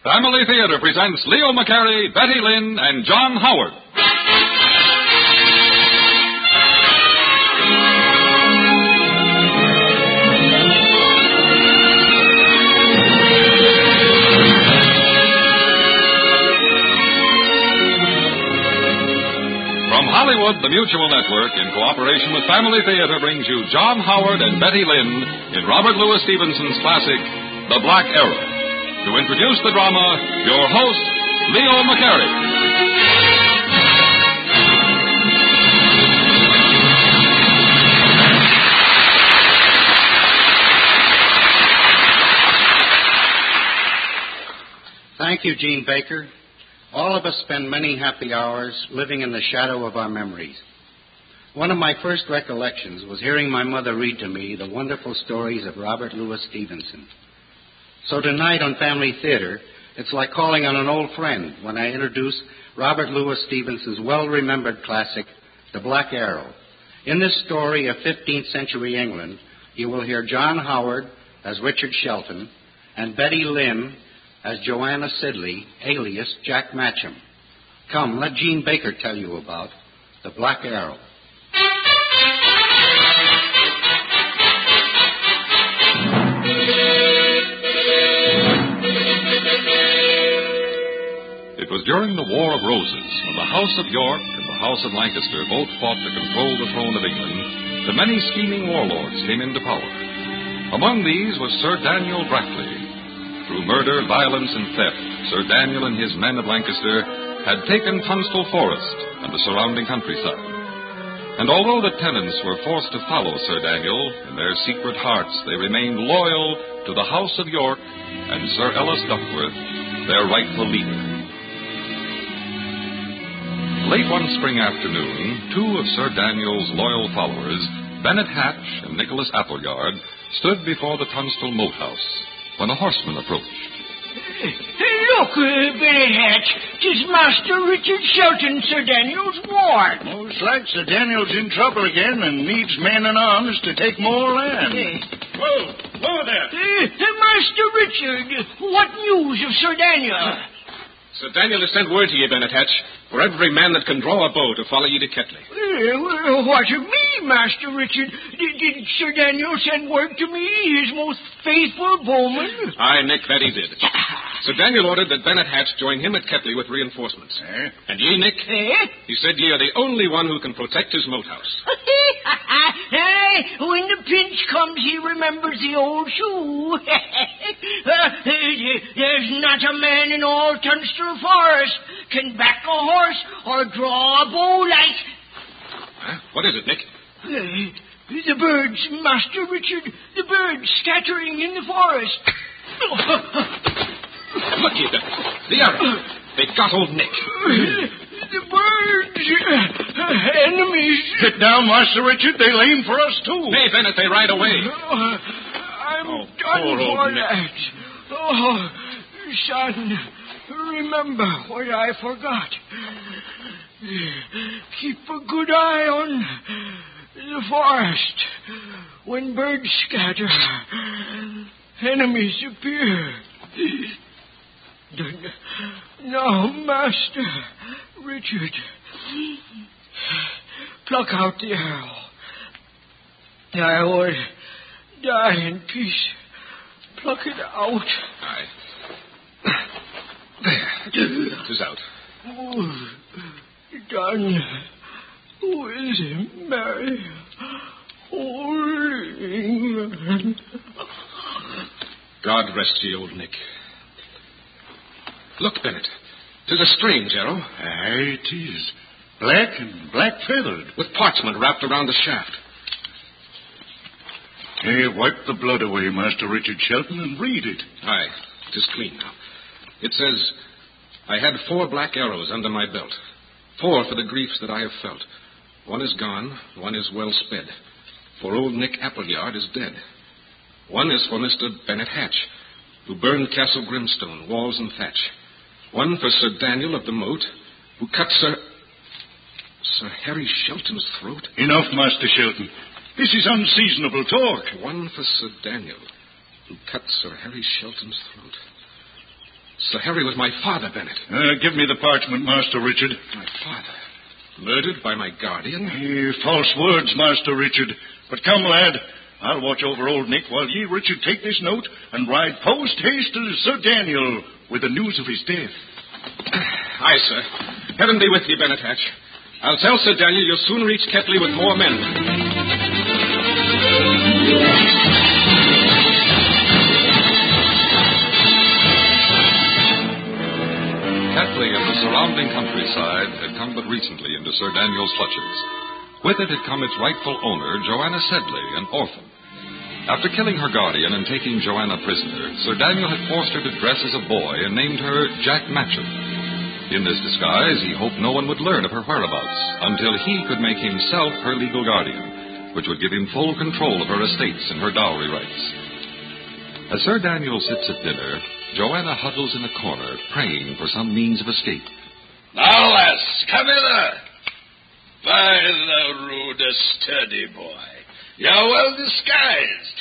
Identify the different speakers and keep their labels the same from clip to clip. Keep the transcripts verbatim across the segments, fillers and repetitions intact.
Speaker 1: Family Theater presents Leo McCarey, Betty Lynn, and John Howard. From Hollywood, the Mutual Network, in cooperation with Family Theater, brings you John Howard and Betty Lynn in Robert Louis Stevenson's classic, The Black Arrow. To introduce the drama, your host, Leo McCarey.
Speaker 2: Thank you, Gene Baker. All of us spend many happy hours living in the shadow of our memories. One of my first recollections was hearing my mother read to me the wonderful stories of Robert Louis Stevenson. So tonight on Family Theater, it's like calling on an old friend when I introduce Robert Louis Stevenson's well-remembered classic, The Black Arrow. In this story of fifteenth century England, you will hear John Howard as Richard Shelton and Betty Lynn as Joanna Sidley, alias Jack Matcham. Come, let Gene Baker tell you about The Black Arrow.
Speaker 1: It was during the War of Roses, when the House of York and the House of Lancaster both fought to control the throne of England, that many scheming warlords came into power. Among these was Sir Daniel Brackley. Through murder, violence, and theft, Sir Daniel and his men of Lancaster had taken Tunstall Forest and the surrounding countryside. And although the tenants were forced to follow Sir Daniel, in their secret hearts they remained loyal to the House of York and Sir Ellis Duckworth, their rightful leader. Late one spring afternoon, two of Sir Daniel's loyal followers, Bennet Hatch and Nicholas Appleyard, stood before the Tunstall Moat House when a horseman approached.
Speaker 3: Look, uh, Bennet Hatch, 'tis Master Richard Shelton, Sir Daniel's ward.
Speaker 4: Looks like Sir Daniel's in trouble again and needs men and arms to take more land.
Speaker 3: Uh,
Speaker 4: Whoa, whoa there.
Speaker 3: uh, Master Richard, what news of Sir Daniel?
Speaker 5: Sir Daniel has sent word to ye, Bennet Hatch, for every man that can draw a bow to follow ye to Ketley.
Speaker 3: Uh, well, what of me, Master Richard? Did, did Sir Daniel send word to me, his most faithful bowman?
Speaker 5: Aye, Nick, that he did. Sir Daniel ordered that Bennet Hatch join him at Ketley with reinforcements.
Speaker 4: Eh?
Speaker 5: And ye, Nick,
Speaker 3: Eh?
Speaker 5: he said ye are the only one who can protect his moat house.
Speaker 3: Hey, when the pinch comes, he remembers the old shoe. uh, there's not a man in all Tunstall Forest can back a horse or draw a bow like.
Speaker 5: Huh? What is it, Nick?
Speaker 3: Uh, the birds, Master Richard, the birds scattering in the forest.
Speaker 5: Look ye, the, the arrow. They've got old Nick.
Speaker 3: The birds, uh, enemies.
Speaker 4: Get down, Master Richard. They'll aim for us, too.
Speaker 5: Nay, Bennet, they ride away.
Speaker 3: Oh, I'm
Speaker 5: Oh,
Speaker 3: done
Speaker 5: poor old
Speaker 3: for
Speaker 5: Nick.
Speaker 3: that. Oh, son, remember what I forgot. Keep a good eye on the forest. When birds scatter, enemies appear. Now, Master Richard, pluck out the arrow. I would die in peace. Pluck it out.
Speaker 5: Aye. There. It is out.
Speaker 3: Oh, done with Mary, Holy England.
Speaker 5: God rest ye, old Nick. Look, Bennet. 'Tis a strange arrow.
Speaker 4: Aye, it is. Black and black-feathered.
Speaker 5: With parchment wrapped around the shaft.
Speaker 4: Hey, wipe the blood away, Master Richard Shelton, and read it.
Speaker 5: Aye, it is clean now. It says, I had four black arrows under my belt. Four for the griefs that I have felt. One is gone, one is well sped. For old Nick Appleyard is dead. One is for Mister Bennet Hatch, who burned Castle Grimstone, walls and thatch. One for Sir Daniel of the Moat, who cut Sir... Sir Harry Shelton's throat.
Speaker 4: Enough, Master Shelton. This is unseasonable talk.
Speaker 5: One for Sir Daniel, who cut Sir Harry Shelton's throat. Sir Harry was my father, Bennett.
Speaker 4: Uh, give me the parchment, Master Richard.
Speaker 5: My father? Murdered by my guardian?
Speaker 4: Eh, false words, Master Richard. But come, lad, I'll watch over old Nick while ye, Richard, take this note and ride post-haste to Sir Daniel with the news of his death.
Speaker 5: Aye, sir. Heaven be with you, Bennett Hatch. I'll tell Sir Daniel you'll soon reach Ketley with more men.
Speaker 1: Ketley and the surrounding countryside had come but recently into Sir Daniel's clutches. With it had come its rightful owner, Joanna Sedley, an orphan. After killing her guardian and taking Joanna prisoner, Sir Daniel had forced her to dress as a boy and named her Jack Matcham. In this disguise, he hoped no one would learn of her whereabouts until he could make himself her legal guardian, which would give him full control of her estates and her dowry rights. As Sir Daniel sits at dinner, Joanna huddles in a corner, praying for some means of escape.
Speaker 6: Now, lass, come hither. By the rude, sturdy boy. You're well disguised.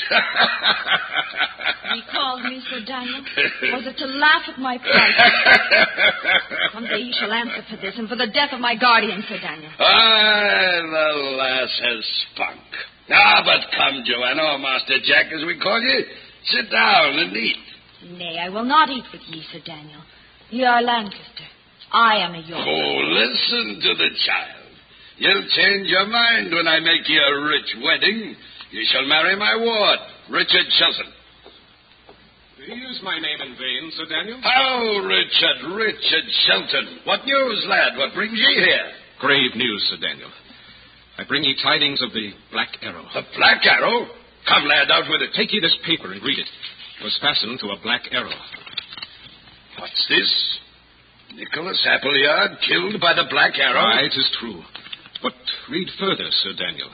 Speaker 7: He called me, Sir Daniel. Was it to laugh at my plight? Someday you shall answer for this and for the death of my guardian, Sir Daniel.
Speaker 6: Aye, the lass has spunk. Ah, but come, Joanna, or Master Jack, as we call you. Sit down and eat.
Speaker 7: Nay, I will not eat with ye, Sir Daniel. Ye are Lancaster. I am a York.
Speaker 6: Oh, listen to the child. You'll change your mind when I make you a rich wedding. You shall marry my ward, Richard Shelton.
Speaker 5: You use my name in vain, Sir Daniel.
Speaker 6: How, Richard, Richard Shelton. What news, lad? What brings ye here?
Speaker 5: Grave news, Sir Daniel. I bring ye tidings of the Black Arrow.
Speaker 6: The Black Arrow? Come, lad, out with it.
Speaker 5: Take ye this paper and read it. It was fastened to a black arrow.
Speaker 6: What's this? Nicholas Appleyard killed by the Black Arrow?
Speaker 5: Aye, it is true. But read further, Sir Daniel.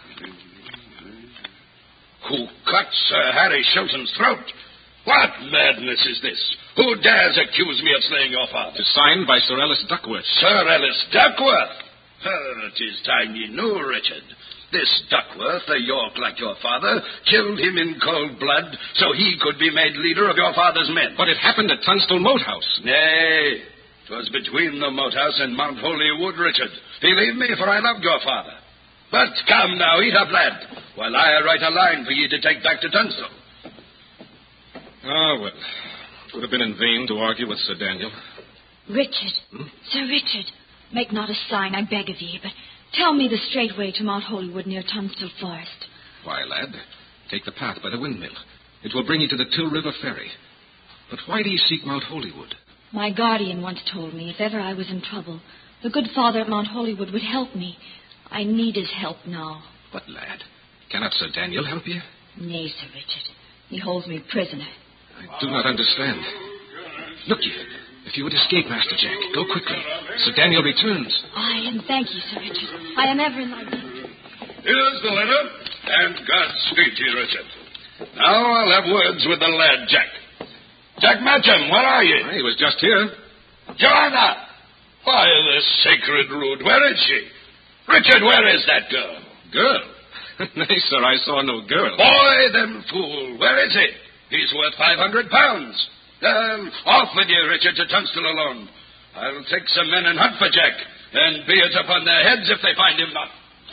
Speaker 6: Who cut Sir Harry Shelton's throat? What madness is this? Who dares accuse me of slaying your father?
Speaker 5: It is signed by Sir Ellis Duckworth.
Speaker 6: Sir Ellis Duckworth? Oh, it is time ye knew, Richard. This Duckworth, a York like your father, killed him in cold blood so he could be made leader of your father's men.
Speaker 5: But it happened at Tunstall Moat House.
Speaker 6: Nay, it was between the Moat House and Mount Holywood, Richard. Believe me, for I loved your father. But come now, eat up, lad, while I write a line for ye to take back to Tunstall.
Speaker 5: Ah, well, it would have been in vain to argue with Sir Daniel.
Speaker 7: Richard, hmm? Sir Richard, make not a sign, I beg of ye, but tell me the straight way to Mount Holywood near Tunstall Forest.
Speaker 5: Why, lad, take the path by the windmill. It will bring you to the Till River Ferry. But why do you seek Mount Holywood?
Speaker 7: My guardian once told me if ever I was in trouble, the good father at Mount Holywood would help me. I need his help now.
Speaker 5: But, lad, cannot Sir Daniel help you?
Speaker 7: Nay, Sir Richard. He holds me prisoner.
Speaker 5: I do not understand. Look you. If you would escape, Master Jack, go quickly. Sir Daniel returns.
Speaker 7: Aye, and thank you, Sir Richard. I am ever in thy debt.
Speaker 6: Here's the letter, and Godspeed to you, Richard. Now I'll have words with the lad, Jack. Jack Matcham, where are you?
Speaker 5: He was just here.
Speaker 6: Joanna! Why, the sacred rood, where is she? Richard, where is that girl?
Speaker 5: Girl? Nay, sir, I saw no girl.
Speaker 6: Boy, then fool, where is he? He's worth five hundred pounds. Um, off with you, Richard, to Tunstall alone. I'll take some men and hunt for Jack, and be it upon their heads if they find him not.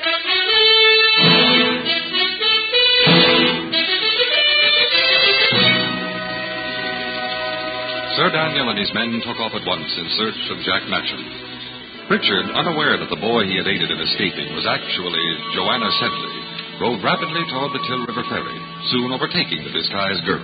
Speaker 1: Sir Daniel and his men took off at once in search of Jack Matcham. Richard, unaware that the boy he had aided in escaping was actually Joanna Sedley, rode rapidly toward the Till River Ferry, soon overtaking the disguised girl.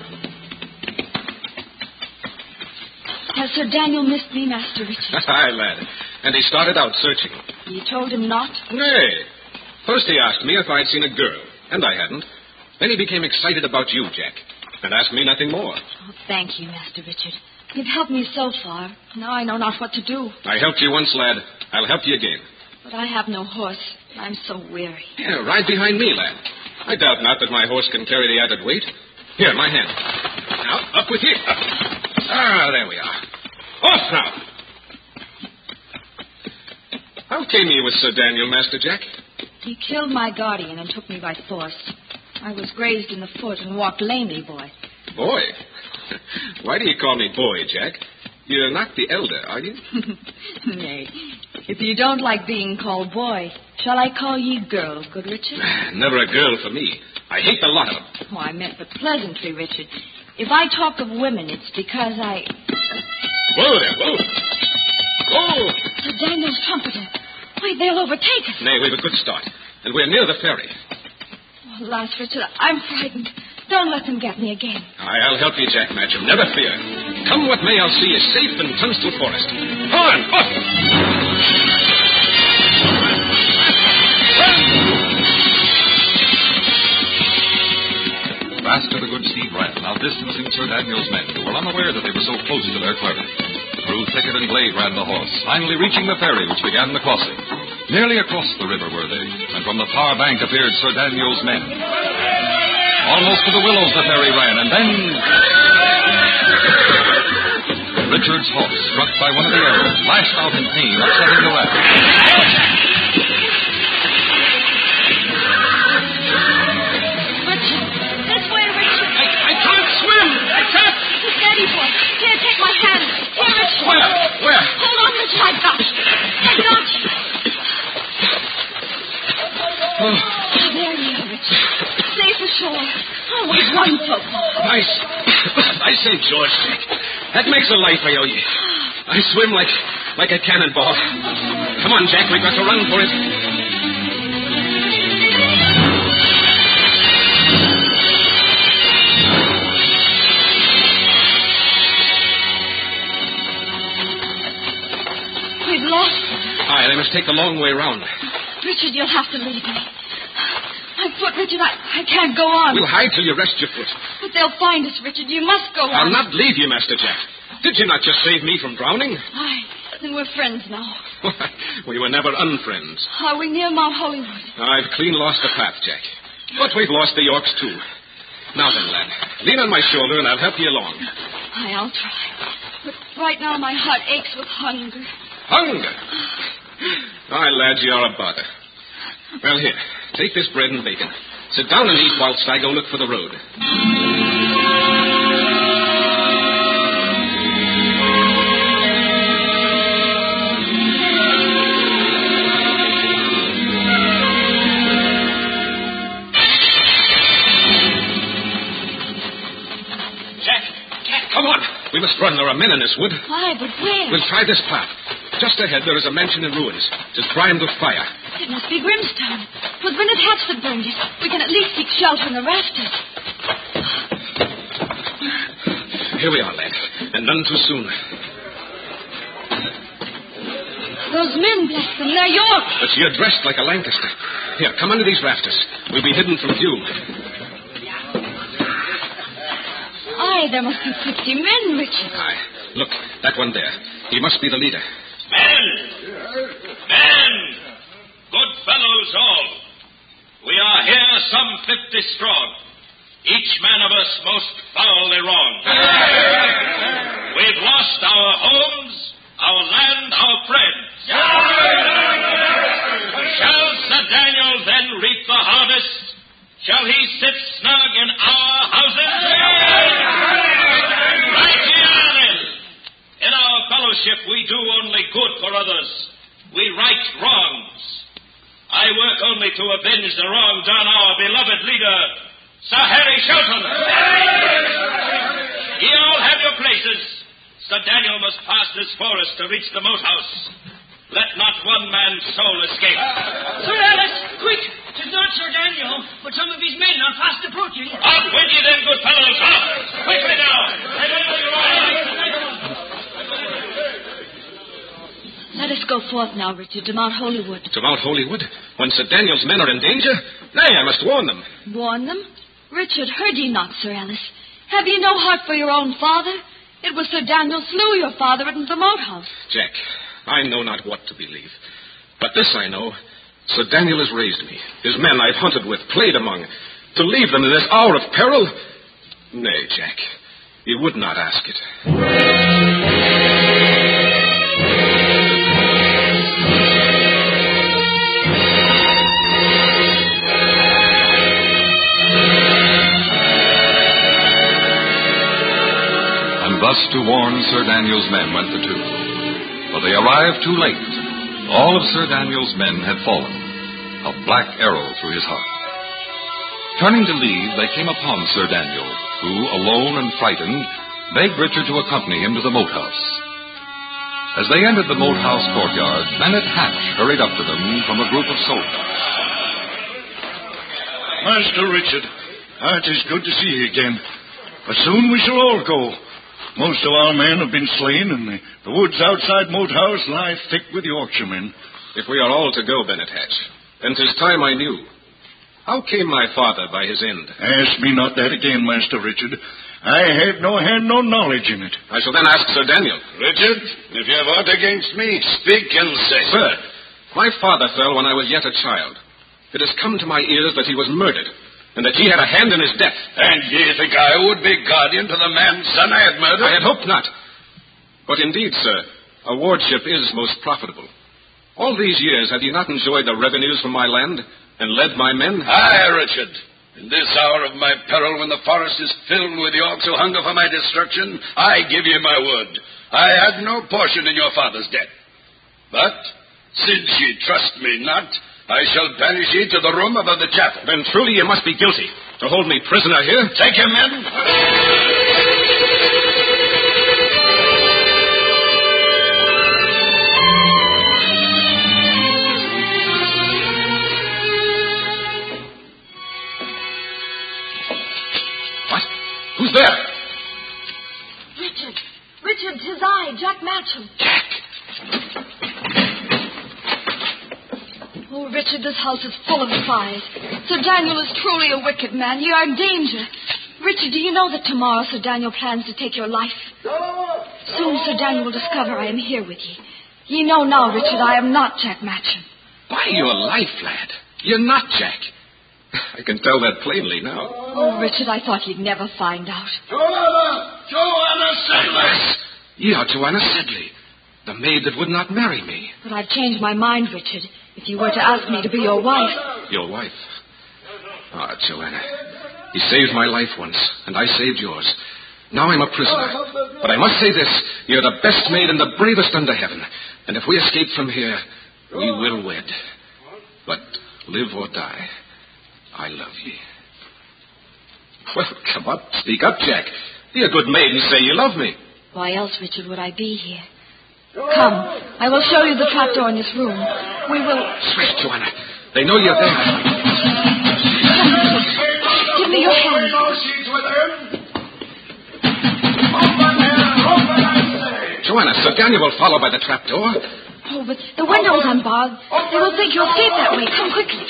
Speaker 7: Has Sir Daniel missed me, Master Richard?
Speaker 5: Aye, lad. And he started out searching.
Speaker 7: You told him not?
Speaker 5: Nay. First he asked me if I'd seen a girl, and I hadn't. Then he became excited about you, Jack, and asked me nothing more.
Speaker 7: Oh, thank you, Master Richard. You've helped me so far. Now I know not what to do.
Speaker 5: I helped you once, lad. I'll help you again.
Speaker 7: But I have no horse. I'm so weary.
Speaker 5: Yeah, ride behind me, lad. I doubt not that my horse can carry the added weight. Here, my hand. Now, up with you. Ah, there we are. Off now. How came you with Sir Daniel, Master Jack?
Speaker 7: He killed my guardian and took me by force. I was grazed in the foot and walked lamely, boy.
Speaker 5: Boy? Why do you call me boy, Jack? You're not the elder, are you?
Speaker 7: Nay. If you don't like being called boy, shall I call ye girl, good Richard?
Speaker 5: Never a girl for me. I hate the lot of them.
Speaker 7: Oh, I meant but pleasantry, Richard. If I talk of women, it's because I...
Speaker 5: Whoa there, whoa. Whoa!
Speaker 7: Sir Daniel's trumpeter. Why, they'll overtake us.
Speaker 5: Nay, we've a good start. And we're near the ferry.
Speaker 7: Oh, alas, Richard, I'm frightened. Don't let them get me again.
Speaker 5: Aye, I'll help you, Jack Matcham. Never fear. Come what may, I'll see you safe in Tunstall Forest. On, up!
Speaker 1: Faster the good steed ran, outdistancing Sir Daniel's men, who were unaware that they were so close to their quarry. Through thicket and glade ran the horse, finally reaching the ferry which began the crossing. Nearly across the river were they, and from the far bank appeared Sir Daniel's men. Almost to the willows the ferry ran, and then... Richard's horse, struck by one of the arrows, lashed out in pain, upsetting the raft.
Speaker 7: Richard, this way, Richard.
Speaker 5: I, I can't swim! I can't!
Speaker 7: Steady, boy. Here, take my hand. Here, Richard.
Speaker 5: Where? Where?
Speaker 7: Hold on, Richard. I got you. I got you.
Speaker 5: Oh.
Speaker 7: There you are, Richard. Safe ashore. Oh, we've run so far.
Speaker 5: Nice. I say, George, Jack, that makes a life of you. I swim like like a cannonball. Come on, Jack, we've got to run for it.
Speaker 7: We've lost them.
Speaker 5: Aye, they must take the long way round.
Speaker 7: Richard, you'll have to leave me. My foot, Richard, I, I can't go on.
Speaker 5: We'll hide till you rest your foot.
Speaker 7: But they'll find us, Richard. You must go
Speaker 5: I'll
Speaker 7: on.
Speaker 5: not leave you, Master Jack. Did you not just save me from drowning?
Speaker 7: Aye, then we're friends now.
Speaker 5: We were never unfriends.
Speaker 7: Are we near Mount Hollywood?
Speaker 5: I've clean lost the path, Jack. But we've lost the Yorks, too. Now then, lad, lean on my shoulder and I'll help you along.
Speaker 7: Aye, I'll try. But right now my heart aches with hunger.
Speaker 5: Hunger? Aye, lad, you're a bother. Well, here, take this bread and bacon. Sit down and eat whilst I go look for the road. Jack, Jack, come on. We must run. There are men in this wood.
Speaker 7: Aye, but where?
Speaker 5: We'll try this path. Just ahead, there is a mansion in ruins. It is primed with fire.
Speaker 7: It must be Grimstone. It was Bernard Hatch that burned it. We can at least seek shelter in the rafters.
Speaker 5: Here we are, lad. And none too soon.
Speaker 7: Those men, bless them, they're York.
Speaker 5: But you're dressed like a Lancaster. Here, come under these rafters. We'll be hidden from view.
Speaker 7: Aye, there must be fifty men, Richard.
Speaker 5: Aye. Look, that one there. He must be the leader.
Speaker 6: Men! Men! Good fellows all. We are here some fifty strong. Each man of us most foully wronged. We've lost our homes, our land, our friends. Shall Sir Daniel then reap the harvest? Shall he sit snug in our houses? Right here then. In our fellowship we do only good for others. We right wrongs. I work only to avenge the wrong done our beloved leader, Sir Harry Shelton. Ye all have your places. Sir Daniel must pass this forest to reach the moat house. Let not one man's soul escape.
Speaker 3: Sir Alice, quick! Tis not Sir Daniel, but some of his men are fast approaching.
Speaker 6: Out with ye then, good fellows, out! Quickly now!
Speaker 7: Let us go forth now, Richard, to Mount Hollywood.
Speaker 5: To Mount Hollywood? When Sir Daniel's men are in danger? Nay, I must warn them.
Speaker 7: Warn them? Richard, heard ye not, Sir Alice? Have ye no heart for your own father? It was Sir Daniel slew your father at the moat house.
Speaker 5: Jack, I know not what to believe. But this I know. Sir Daniel has raised me. His men I've hunted with, played among. To leave them in this hour of peril? Nay, Jack, you would not ask it.
Speaker 1: Thus to warn Sir Daniel's men went the two. But they arrived too late. All of Sir Daniel's men had fallen, a black arrow through his heart. Turning to leave, they came upon Sir Daniel, who, alone and frightened, begged Richard to accompany him to the moat house. As they entered the moat house courtyard, Bennet Hatch hurried up to them from a group of soldiers.
Speaker 4: Master Richard, ah, it is good to see you again. But soon we shall all go. Most of our men have been slain, and the, the woods outside Moat House lie thick with Yorkshiremen.
Speaker 5: If we are all to go, Bennet Hatch, then 'tis time I knew. How came my father by his end?
Speaker 4: Ask me not that again, Master Richard. I had no had no knowledge in it.
Speaker 5: I shall then ask Sir Daniel.
Speaker 6: Richard, if you have aught against me, speak and say.
Speaker 5: Sir, my father fell when I was yet a child. It has come to my ears that he was murdered, and that ye had a hand in his death.
Speaker 6: And ye think I would be guardian to the man's son I had murdered?
Speaker 5: I had hoped not. But indeed, sir, a wardship is most profitable. All these years have ye not enjoyed the revenues from my land and led my men?
Speaker 6: Aye, Richard. In this hour of my peril, when the forest is filled with Yorks who hunger for my destruction, I give you my word. I had no portion in your father's death. But, since ye trust me not, I shall banish ye to the room above the chapel.
Speaker 5: Then truly ye must be guilty to hold me prisoner here.
Speaker 6: Take your men.
Speaker 5: What? Who's there?
Speaker 7: Richard. Richard, 'tis I, Jack Matcham.
Speaker 5: Jack!
Speaker 7: Oh, Richard, this house is full of spies. Sir Daniel is truly a wicked man. You are in danger. Richard, do you know that tomorrow Sir Daniel plans to take your life? Soon Sir Daniel will discover I am here with ye. Ye know now, Richard, I am not Jack Matcham.
Speaker 5: By your life, lad, you're not Jack. I can tell that plainly now.
Speaker 7: Oh, Richard, I thought you'd never find out.
Speaker 6: Joanna! Joanna Sedley!
Speaker 5: Yes, ye are Joanna Sedley, the maid that would not marry me.
Speaker 7: But I've changed my mind, Richard, if you were to ask me to be your wife.
Speaker 5: Your wife? Ah, Joanna, you saved my life once, and I saved yours. Now I'm a prisoner. But I must say this, you're the best maid and the bravest under heaven. And if we escape from here, we will wed. But live or die, I love ye. Well, come up, speak up, Jack. Be a good maid and say you love me.
Speaker 7: Why else, Richard, would I be here? Come, I will show you the trapdoor in this room. We will...
Speaker 5: Swift, Joanna. They know you're there.
Speaker 7: Give me your hand.
Speaker 5: Joanna, Sir Daniel will follow by the trapdoor.
Speaker 7: Oh, but the window's unbarred. They will think you escaped that way. Come quickly.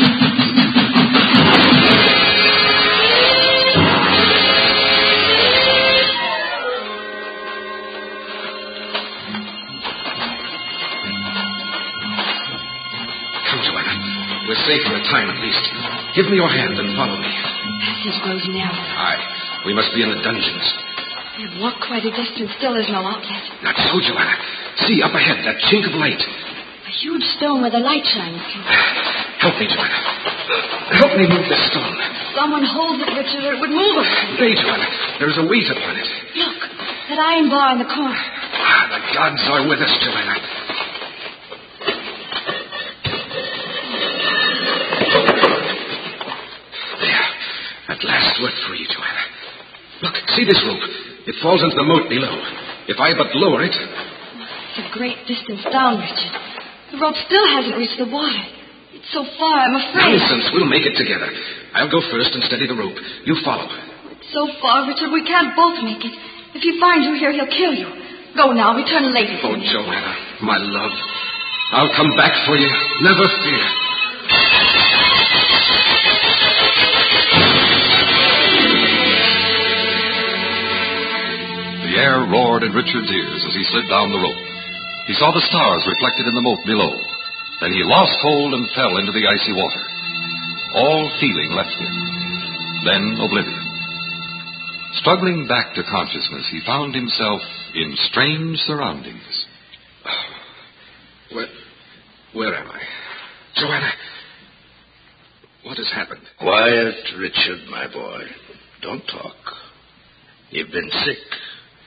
Speaker 5: We're safe for a time, at least. Give me your hand and follow me.
Speaker 7: The passage grows narrow.
Speaker 5: Aye. We must be in the dungeons.
Speaker 7: We've walked quite a distance. Still there's no outlet.
Speaker 5: Not so, Joanna. See, up ahead, that chink of light.
Speaker 7: A huge stone where the light shines through.
Speaker 5: Help me, Joanna. Help me move this stone.
Speaker 7: Someone holds it, Richard, or it would move it.
Speaker 5: Nay, Joanna. There is a weight upon it.
Speaker 7: Look, that iron bar in the corner.
Speaker 5: Ah, the gods are with us, Joanna. At last we're free, Joanna. Look, see this rope. It falls into the moat below. If I but lower it...
Speaker 7: It's a great distance down, Richard. The rope still hasn't reached the water. It's so far, I'm afraid.
Speaker 5: Nonsense. We'll make it together. I'll go first and steady the rope. You follow.
Speaker 7: It's so far, Richard, we can't both make it. If he finds you here, he'll kill you. Go now. Return later.
Speaker 5: Oh, Joanna, my love. I'll come back for you. Never fear.
Speaker 1: The air roared in Richard's ears as he slid down the rope. He saw the stars reflected in the moat below. Then he lost hold and fell into the icy water. All feeling left him. Then oblivion. Struggling back to consciousness, he found himself in strange surroundings.
Speaker 5: Where, where am I? Joanna, what has happened?
Speaker 6: Quiet, Richard, my boy. Don't talk. You've been sick.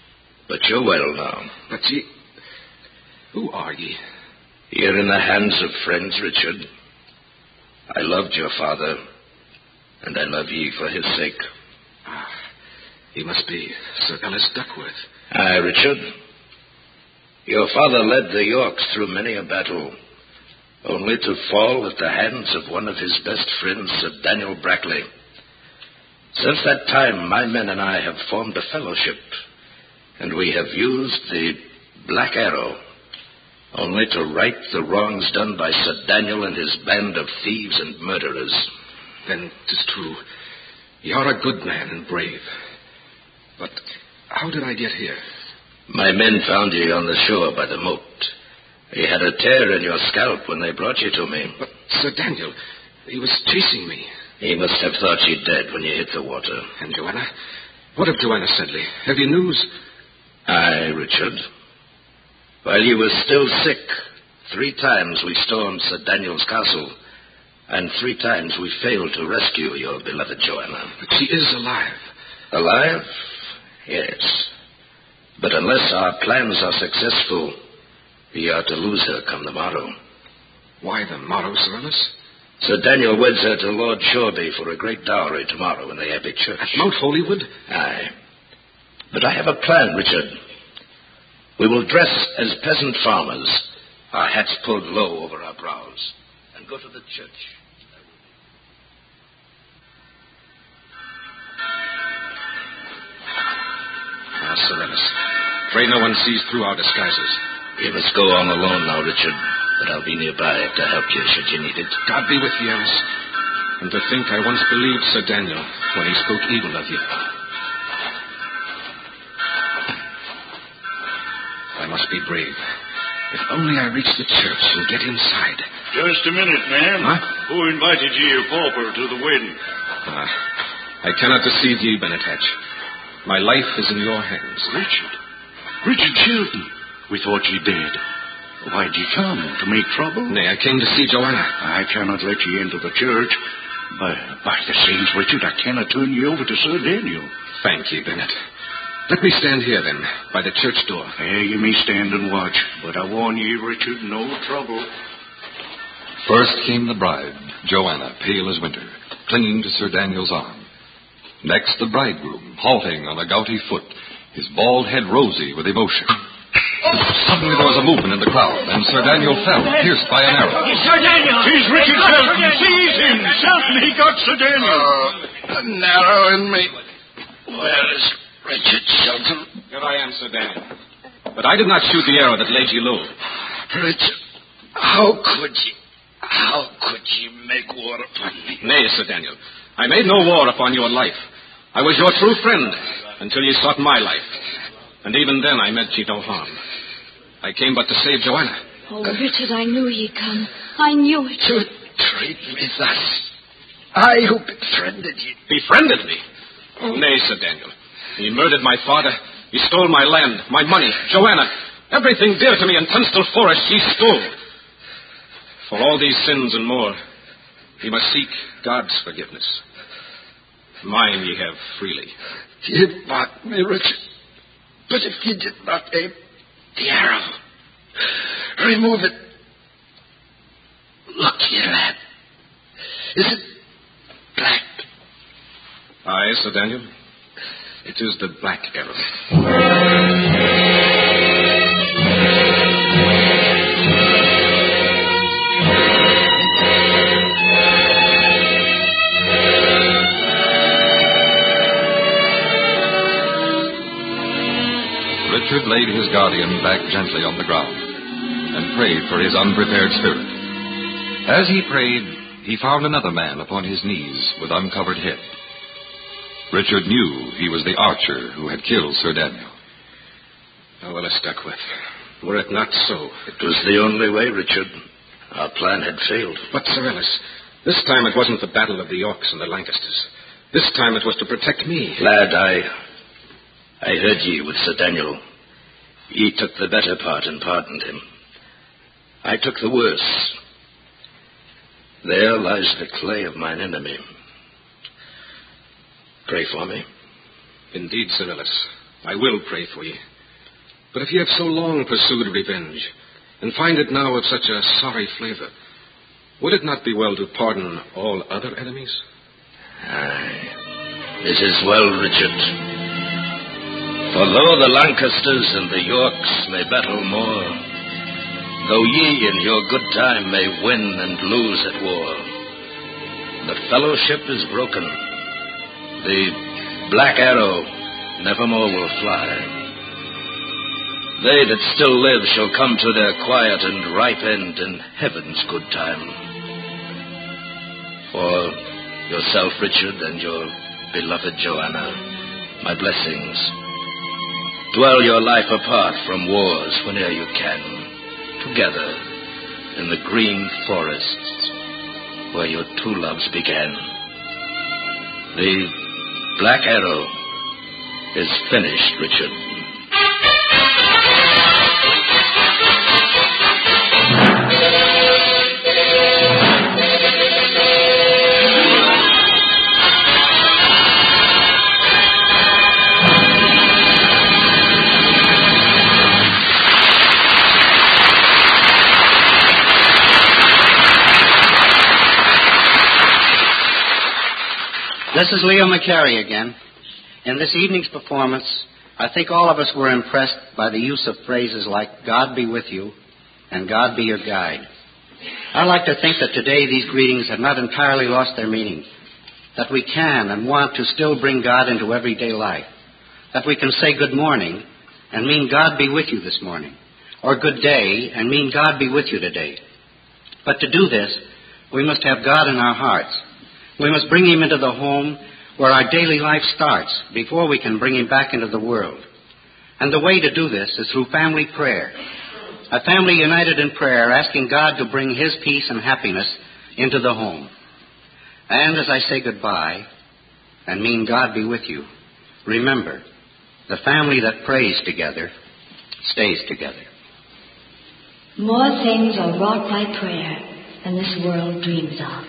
Speaker 8: But you're well now.
Speaker 5: But ye... Who are ye?
Speaker 8: You're in the hands of friends, Richard. I loved your father, and I love ye for his sake.
Speaker 5: Ah, he must be Sir Ellis Duckworth.
Speaker 8: Aye, Richard. Your father led the Yorks through many a battle, only to fall at the hands of one of his best friends, Sir Daniel Brackley. Since that time, my men and I have formed a fellowship, and we have used the Black Arrow only to right the wrongs done by Sir Daniel and his band of thieves and murderers.
Speaker 5: Then 'tis true. You're a good man and brave. But how did I get here?
Speaker 8: My men found you on the shore by the moat. You had a tear in your scalp when they brought you to me.
Speaker 5: But, Sir Daniel, he was chasing me.
Speaker 8: He must have thought you dead when you hit the water.
Speaker 5: And Joanna? What of Joanna Sedley? Have you news?
Speaker 8: Aye, Richard. While you were still sick, three times we stormed Sir Daniel's castle, and three times we failed to rescue your beloved Joanna.
Speaker 5: But she is alive.
Speaker 8: Alive? Yes. But unless our plans are successful, we are to lose her come the morrow.
Speaker 5: Why the morrow, Sir Ellis?
Speaker 8: Sir Daniel weds her to Lord Shoreby for a great dowry tomorrow in the Abbey Church.
Speaker 5: At Mount Holywood?
Speaker 8: Aye. But I have a plan, Richard. We will dress as peasant farmers, our hats pulled low over our brows, and go to the church.
Speaker 5: Ah, Sir Ellis, pray no one sees through our disguises.
Speaker 8: You must go on alone now, Richard, but I'll be nearby to help you should you need it.
Speaker 5: God be with you, Ellis. And to think I once believed Sir Daniel when he spoke evil of you. I must be brave. If only I reach the church and get inside.
Speaker 4: Just a minute, ma'am.
Speaker 5: Huh?
Speaker 4: Who invited ye, a pauper, to the wedding?
Speaker 5: Ah, I cannot deceive ye, Bennet Hatch. My life is in your hands.
Speaker 4: Richard? Richard Chilton. We thought ye dead. Why'd ye come? To make trouble?
Speaker 5: Nay, I came to see Joanna.
Speaker 4: I cannot let ye into the church. By, by the saints, Richard, I cannot turn ye over to Sir Daniel.
Speaker 5: Thank ye, Bennet. Let me stand here, then, by the church door.
Speaker 4: Eh, you may stand and watch, but I warn ye, Richard, no trouble.
Speaker 1: First came the bride, Joanna, pale as winter, clinging to Sir Daniel's arm. Next, the bridegroom, halting on a gouty foot, his bald head rosy with emotion. Suddenly there was a movement in the crowd, and Sir Daniel fell, pierced by an arrow.
Speaker 3: Sir Daniel!
Speaker 4: He's Richard Shelton! Seize him! Shelton, he got Sir Daniel!
Speaker 8: Oh, an arrow in me. Where is Richard Shelton?
Speaker 5: Here I am, Sir Daniel. But I did not shoot the arrow that laid you low.
Speaker 8: Richard, how could you... How could you make war upon me?
Speaker 5: Nay, Sir Daniel. I made no war upon your life. I was your true friend until you sought my life. And even then I meant you no harm. I came but to save Joanna.
Speaker 7: Oh, Richard, I knew he'd come. I knew it.
Speaker 8: To treat me thus. I who befriended you.
Speaker 5: Befriended me? Oh. Nay, Sir Daniel. He murdered my father. He stole my land, my money, Joanna. Everything dear to me in Tunstall Forest he stole. For all these sins and more, he must seek God's forgiveness. Mine ye have freely.
Speaker 8: You mocked me, Richard. But if you did not aim the arrow, remove it. Look here, lad. Is it black?
Speaker 5: Aye, Sir Daniel. It is the Black Arrow.
Speaker 1: Richard laid his guardian back gently on the ground and prayed for his unprepared spirit. As he prayed, he found another man upon his knees with uncovered head. Richard knew he was the archer who had killed Sir Daniel.
Speaker 5: Oh, Ellis Duckworth, were it not so...
Speaker 8: It was the only way, Richard. Our plan had failed.
Speaker 5: But, Sir Ellis, this time it wasn't the battle of the Yorks and the Lancasters. This time it was to protect me.
Speaker 8: Lad, I... I heard ye with Sir Daniel. Ye took the better part and pardoned him. I took the worse. There lies the clay of mine enemy. Pray for me.
Speaker 5: Indeed, Sir Ellis, I will pray for ye. But if ye have so long pursued revenge, and find it now of such a sorry flavor, would it not be well to pardon all other enemies?
Speaker 8: Aye, it is well, Richard. For though the Lancasters and the Yorks may battle more, though ye in your good time may win and lose at war, the fellowship is broken. The black arrow nevermore will fly. They that still live shall come to their quiet and ripe end in heaven's good time. For yourself, Richard, and your beloved Joanna, my blessings. Dwell your life apart from wars whene'er you can, together in the green forests where your two loves began. The black arrow is finished, Richard.
Speaker 2: This is Leo McCary again. In this evening's performance, I think all of us were impressed by the use of phrases like, God be with you, and God be your guide. I like to think that today these greetings have not entirely lost their meaning, that we can and want to still bring God into everyday life, that we can say good morning and mean God be with you this morning, or good day and mean God be with you today. But to do this, we must have God in our hearts. We must bring him into the home where our daily life starts before we can bring him back into the world. And the way to do this is through family prayer. A family united in prayer, asking God to bring his peace and happiness into the home. And as I say goodbye and mean God be with you, remember, the family that prays together stays together.
Speaker 9: More things are wrought by prayer than this world dreams of.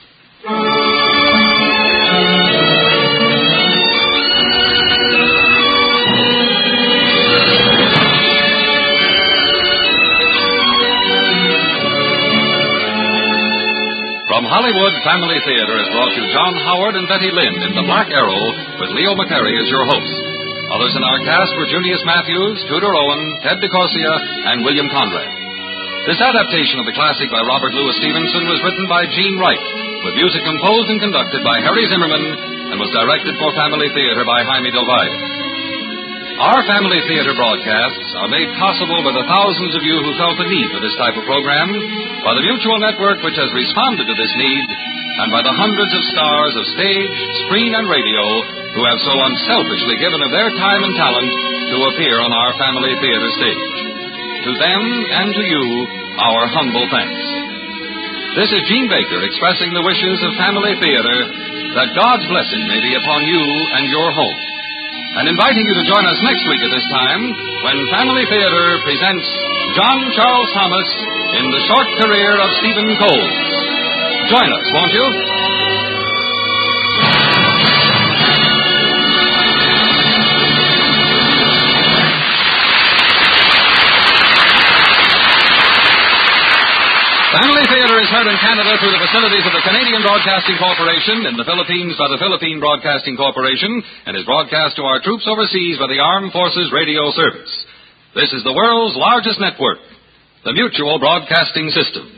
Speaker 1: From Hollywood, Family Theater has brought you John Howard and Betty Lynn in The Black Arrow with Leo McCary as your host. Others in our cast were Junius Matthews, Tudor Owen, Ted DeCorsia, and William Conrad. This adaptation of the classic by Robert Louis Stevenson was written by Gene Wright, with music composed and conducted by Harry Zimmerman, and was directed for Family Theater by Jaime Del Valle. Our Family Theater broadcasts are made possible by the thousands of you who felt the need for this type of program, by the Mutual Network which has responded to this need, and by the hundreds of stars of stage, screen, and radio who have so unselfishly given of their time and talent to appear on our Family Theater stage. To them and to you, our humble thanks. This is Gene Baker expressing the wishes of Family Theater that God's blessing may be upon you and your home, and inviting you to join us next week at this time when Family Theater presents John Charles Thomas in the short career of Stephen Coles. Join us, won't you? Family Theater is heard in Canada through the facilities of the Canadian Broadcasting Corporation, in the Philippines by the Philippine Broadcasting Corporation, and is broadcast to our troops overseas by the Armed Forces Radio Service. This is the world's largest network, the Mutual Broadcasting System.